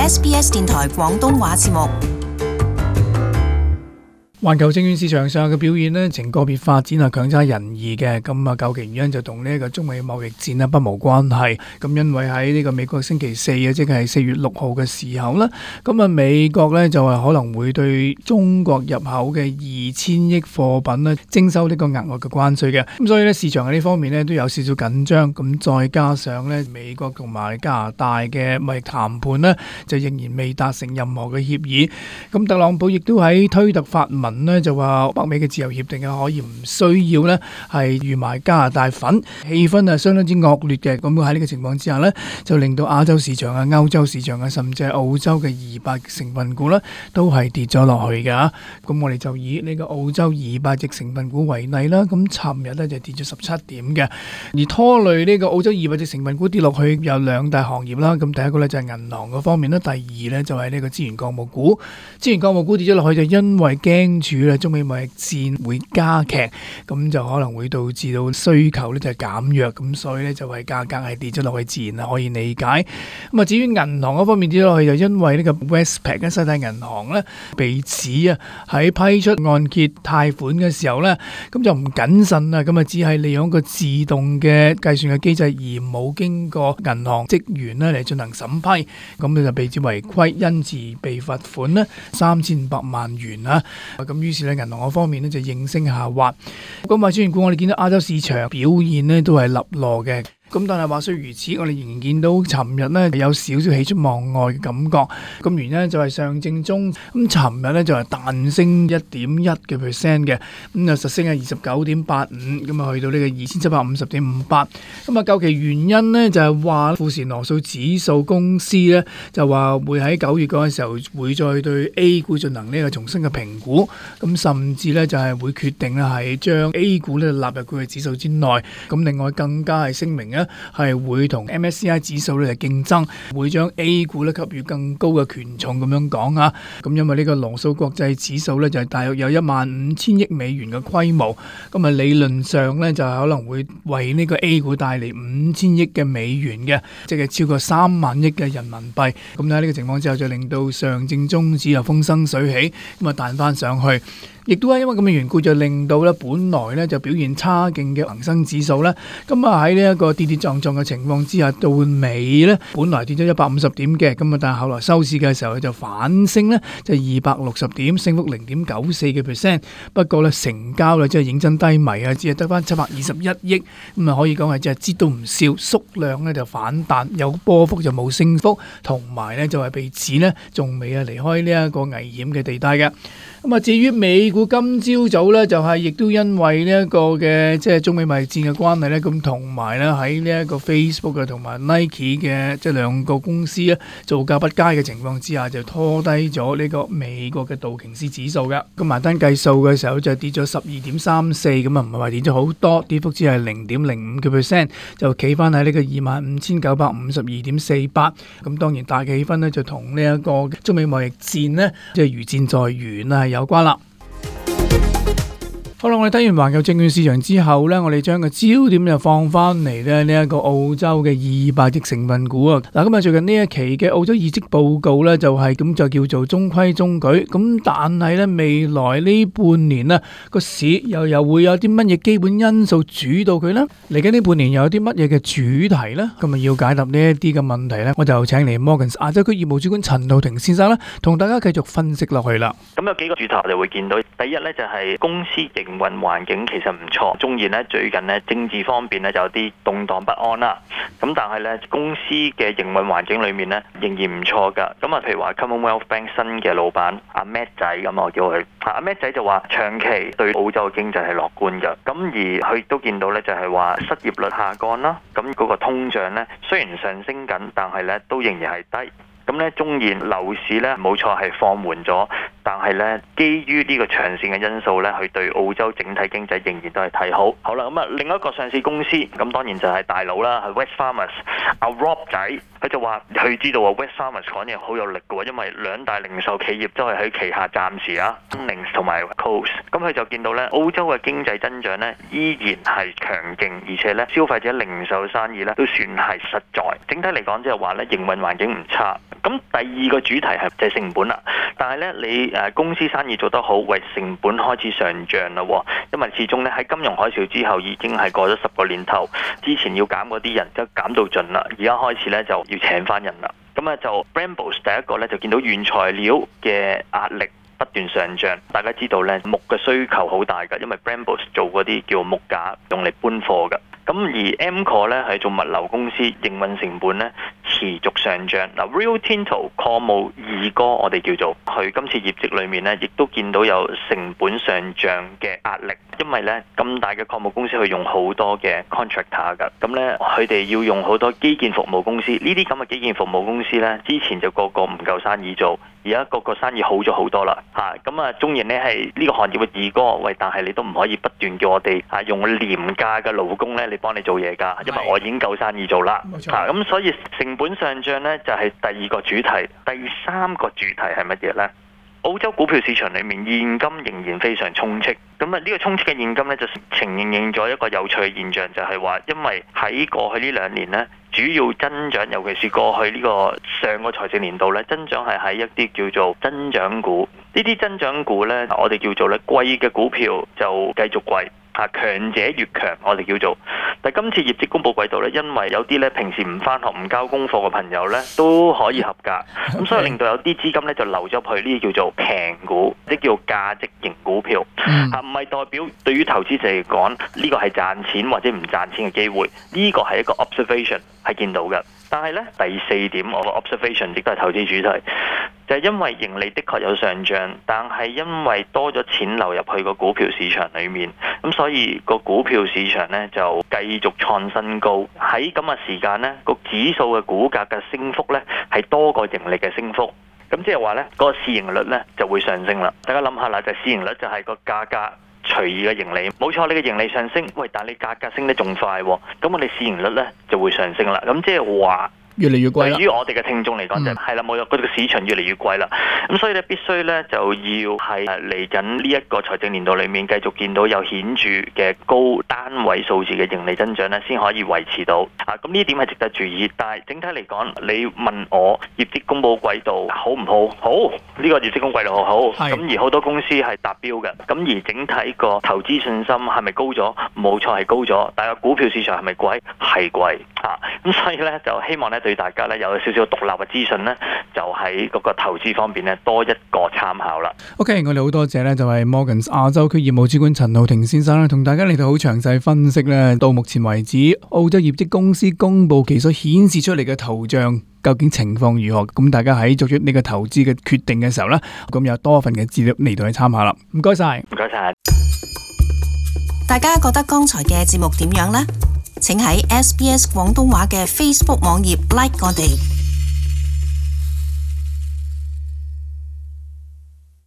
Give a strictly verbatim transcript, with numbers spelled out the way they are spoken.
S B S 電台廣東話節目。 環球證券市場上嘅表現呢，呈個別發展係強差人意嘅。咁啊，究其原因就同呢一個中美貿易戰呢不無關係。咁因為喺呢個美國星期四啊，即係四月六號嘅時候呢，咁啊美國呢就係可能會對中國入口嘅二千億貨品呢徵收呢個額外嘅關稅嘅。咁所以呢，市場喺呢方面呢都有少少緊張。咁再加上呢，美國同埋加拿大嘅貿易談判呢，就仍然未達成任何嘅協議。咁特朗普亦都喺推特發文呢就話北美嘅自由協定啊，可以唔需要呢係預埋加拿大份，氣氛係相當之惡劣嘅。咁喺呢個情況之下呢，就令到亞洲市場啊、歐洲市場啊，甚至係澳洲嘅二百成分股呢，都係跌咗落去嘅。咁我哋就以呢個澳洲二百隻成分股為例啦。咁尋日呢就跌咗十七點嘅，而拖累呢個澳洲二百隻成分股跌落去有兩大行業啦。咁第一個呢就係銀行嗰方面啦，第二呢就係呢個資源礦務股。資源礦務股跌咗落去就因為驚住中美貿易戰會加劇，咁就可能會導致到需求咧就係減弱，咁所以咧就係價格係跌咗落去，自然係可以理解。咁啊，至於銀行嗰方面跌咗落去，就因為呢個 Westpac 嘅世界銀行咧被指啊喺批出按揭貸款嘅時候咧，咁就唔謹慎啊，咁啊只係利用一個自動嘅計算嘅機制，而冇經過銀行職員咧嚟進行審批，咁佢就被指違規，因此被罰款咧三千五百萬元啊。咁於是咧，銀行嗰方面咧就應聲下滑。咁啊，雖然估我哋見到亞洲市場表現咧都係立落嘅。咁但係話雖如此，我哋仍然見到尋日呢有少少喜出望外嘅感覺。咁原因就係上證綜咁尋日呢就係彈升一點一嘅 percent 嘅，咁啊實升係二十九點八五，咁啊去到呢個二千七百五十點五八。咁啊究其原因呢，就係話富時羅素指數公司呢，就話會喺九月嗰個時候會再對 A 股進行呢個重新嘅評估，咁甚至呢，就係會決定咧係將 A 股呢納入佢嘅指數之內。咁另外更加係聲明係會同 M S C I 指數咧競爭，會將 A 股咧給予更高嘅權重咁樣講啊。咁因為呢個羅素國際指數咧就係大約有一萬五千億美元嘅規模，咁啊理論上咧就係可能會為呢個 A 股帶嚟五千億嘅美元嘅，即係超過三萬億嘅人民幣。咁喺呢個情況之下，就令到上證綜指又風生水起，咁啊彈翻上去。亦都係因為咁嘅緣故，就令到咧本來咧就表現差勁嘅恒生指數咧，咁啊喺呢一個跌跌撞撞嘅情況之下，到尾咧本來跌咗一百五十點嘅，咁啊但係後來收市嘅時候就反升咧，就二百六十點，升幅零點九四嘅 percent。不過咧成交咧真係認真低迷啊，只係得翻七百二十一億，咁啊可以講係真係擠都唔笑，縮量咧就反彈，有波幅就冇升幅，同埋咧就係被指咧仲未啊離開呢一個危險嘅地帶嘅。咁啊至於美股今朝早咧就係亦都因為呢一個嘅即係中美貿易戰嘅關係咧，咁同埋咧喺呢一個 Facebook 嘅同埋 Nike 嘅即係兩個公司咧造價不佳嘅情況之下，就拖低咗呢個美國嘅道瓊斯指數嘅。咁埋單計數嘅時候就跌咗十二點三四，咁啊唔係話跌咗好多，跌幅只係零點零五嘅 percent， 就企翻喺呢個二萬五千九百五十二點四八。咁當然大氣氛咧就同呢一個中美貿易戰呢，即係如箭在弦啊有關啦。好啦，我哋睇完環球證券市場之後呢，我哋將個焦點就放翻嚟咧呢一個澳洲嘅二百隻成分股啊。嗱，咁啊最近呢一期嘅澳洲業績報告呢，就係咁就叫做中規中矩。咁但係呢，未來呢半年呢個市又又會有啲乜嘢基本因素主導佢呢？嚟緊呢半年又有啲乜嘢嘅主題呢？咁啊要解答呢一啲嘅問題呢，我就請嚟 Morgans 亞洲區業務主管陳浩霆先生呢，同大家繼續分析落去啦。 咁有幾個主題我哋會見到，第一呢，就係公司營運環境其實唔錯，縱然咧最近咧政治方面咧就有啲動盪不安啦，咁但係咧公司嘅營運環境裏面咧仍然唔錯噶。咁啊譬如話 Commonwealth Bank 新嘅老闆阿 Matt 仔，咁我叫佢阿 Matt 仔就話長期對澳洲嘅經濟係樂觀嘅，咁而佢亦都見到咧就係話失業率下降啦，咁嗰個通脹咧雖然上升緊，但係咧都仍然係低。咁咧，縱然樓市咧冇錯係放緩咗， 但係咧基於呢個長線嘅因素咧，佢對澳洲整體經濟仍然都係睇好。好啦，咁啊另一個上市公司咁當然就係大佬啦，係 Wesfarmers。阿 Rob 仔佢就話佢知道啊 Wesfarmers 講嘢好有力嘅喎，因為兩大零售企業都係喺旗下暫時啊 Bunnings 同埋 Coles。咁佢就見到咧澳洲嘅經濟增長咧依然係強勁，而且咧消費者零售生意咧都算係實在。整體嚟講即係話咧營運環境唔差。咁第二個主題係就係成本啦，但係咧你誒公司生意做得好，為成本開始上漲啦，因為始終咧喺金融海嘯之後已經係過咗十個年頭，之前要減嗰啲人都減到盡啦，而家開始咧就要請翻人啦。咁啊就 Brambles 第一個咧就見到原材料嘅壓力不斷上漲，大家知道咧木嘅需求好大㗎，因為 Brambles 做嗰啲叫木架用嚟搬貨㗎。咁而 Amcor 咧係做物流公司，營運成本咧持續上漲。嗱 Rio Tinto 礦務二哥我哋叫做佢今次業績裏面咧，亦都見到有成本上漲嘅壓力，因為咧咁大嘅礦務公司去用好多嘅 contractor 㗎，咁咧佢哋要用好多基建服務公司，呢啲咁嘅基建服務公司咧之前就個個唔夠生意做，而家個個生意好咗好多啦嚇。咁啊，縱然你係呢個行業嘅二哥，喂，但係你都唔可以不斷叫我哋啊用廉價嘅勞工咧嚟幫你做嘢㗎，因為我已經夠生意做啦嚇。咁所以成本上漲咧就係第二個主題，第三個主題係乜嘢咧？澳洲股票市場裏面現金仍然非常充斥，咁啊呢個充斥嘅現金咧就呈現咗一個有趣嘅現象，就係話因為喺過去呢兩年咧，主要增長，尤其是過去呢個上個財政年度咧，增長係喺一啲叫做增長股，呢啲增長股咧，我哋叫做咧貴嘅股票就繼續貴。啊，強者越強，我哋叫做。但係今次業績公佈季度咧，因為有啲咧平時唔返學唔交功課嘅朋友咧都可以合格，咁所以令到有啲資金咧就流咗去呢啲叫做平股，即叫價值型股票。啊，唔係代表對於投資者嚟講呢個係賺錢或者唔賺錢嘅機會，呢個係一個 observation 係見到嘅。但係咧第四點，我個 observation 亦都係投資主題，就係因為盈利的確有上漲，但係因為多咗錢流入去個股票市場裏面，咁所以個股票市場咧就繼續創新高。喺咁嘅時間咧，個指數嘅股價嘅升幅咧係多過盈利嘅升幅，咁即係話咧個市盈率咧就會上升啦。大家諗下啦，就係市盈率就係個價格隨意嘅盈利，冇錯，你嘅盈利上升，喂，但係你價格升得仲快，咁我哋市盈率咧就會上升啦。咁即係話越嚟越貴啦。 對於我哋嘅聽眾嚟講就係啦，冇錯，嗰個市場越嚟越貴啦。咁所以咧必須咧就要係嚟緊呢一個財政年度裏面繼續見到有顯著嘅高單位數字嘅盈利增長咧，先可以維持到。啊，咁呢點係值得注意。但係整體嚟講，你問我業績公佈季度好唔好？好，呢個業績公佈季度好好。咁而好多公司係達標嘅。咁而整體個投資信心係咪高咗？冇錯係高咗。但係個股票市場係咪貴？係貴。啊，咁所以咧就希望咧對大家咧有少少獨立嘅資訊咧，就喺嗰個投資方面咧多一個參考啦。 OK， 我哋好多謝咧就係 Morgans 亞洲區業務主管陳浩霆先生啦，同大家嚟到好詳細分析咧，到目前為止澳洲業績公司公佈其所顯示出嚟嘅圖像究竟情況如何？咁大家喺作出呢個投資嘅決定嘅時候咧，咁有多份嘅資料嚟到去參考啦。唔該晒， 唔該晒。 大家覺得剛才嘅節目點樣呢？請喺 S B S 廣東話嘅 Facebook 網頁 like 我哋。